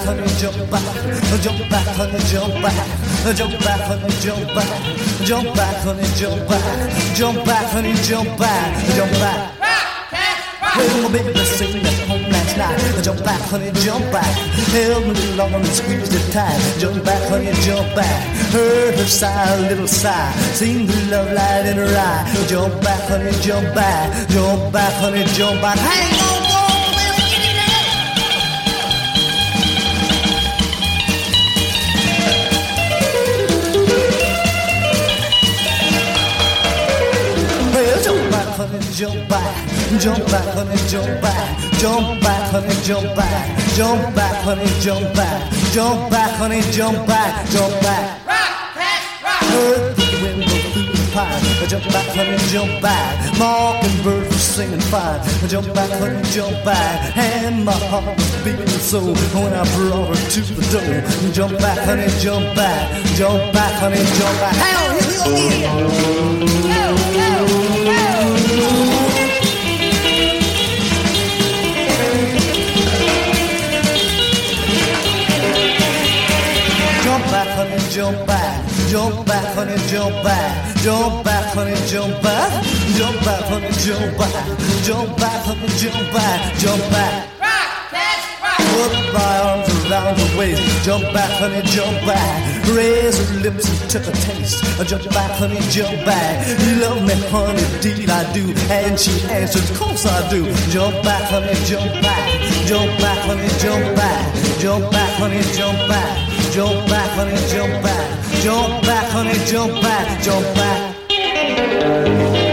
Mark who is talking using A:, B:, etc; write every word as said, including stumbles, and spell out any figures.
A: honey, jump back, jump back, honey, jump back, jump back, honey, jump back, jump back, honey, jump back, jump back, honey, jump back, jump back. Well, my baby sing at home last night. Jump back, honey, jump back. Held me long and squeezed it tight. Jump back, honey, jump back. Heard her sigh, a little sigh. Seen the love light in her eye. Jump back, honey, jump back. Jump back, honey, jump back. Hang on, whoa, baby, get it there. Well, jump back, honey, jump back. Jump back, honey, jump back. Jump back, honey, jump back. Jump back, honey, jump back. Jump back, honey, jump back. Jump back.
B: Rock, cat, rock.
A: Heard the wind go through the pine. Jump back, honey, jump back. Mockingbird was singing fine. Jump back, honey, jump back. And my heart was beating so when I brought her to the door. Jump back, honey, jump back. Jump back, honey, jump back. Hang on, here we go again.
B: Go, go, go.
A: Jump back, honey, jump back. Jump back, honey, jump back. Jump back, honey, jump back. Jump back, honey, jump back. Jump back, honey, jump back. Jump back.
B: Rock, cat, rock.
A: Put my arms around her waist. Jump back, honey, jump back. Raise her lips and took a taste. Jump back, honey, jump back. You love me, honey, indeed I do. And she answered, of course I do. Jump back, honey, jump back. Jump back, honey, jump back. Jump back, honey, jump back. Jump back, honey, jump back. Jump back, honey, jump back. Jump back.